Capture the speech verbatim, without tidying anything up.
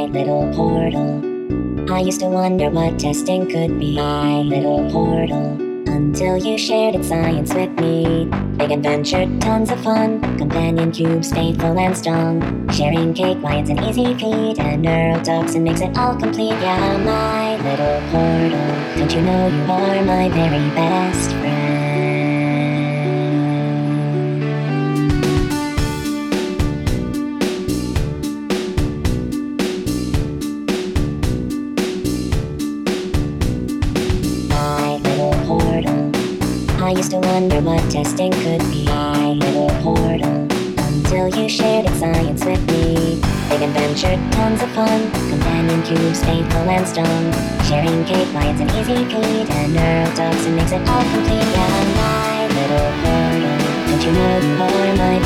My little portal. I used to wonder what testing could be. My little portal. Until you shared its science with me. Big adventure, tons of fun. Companion cubes, faithful and strong. Sharing cake, why it's an easy feat. And neurotoxin makes it all complete. Yeah, my little portal. Don't you know you are my very best friend? My little portal. I used to wonder what testing could be. My little portal. Until you shared its science with me. Big adventure, tons of fun. Companion cubes, faithful and strong. Sharing cake, why it's an easy feat. And neurotoxin makes it all complete. Yeah, my little portal. Don't you know you are my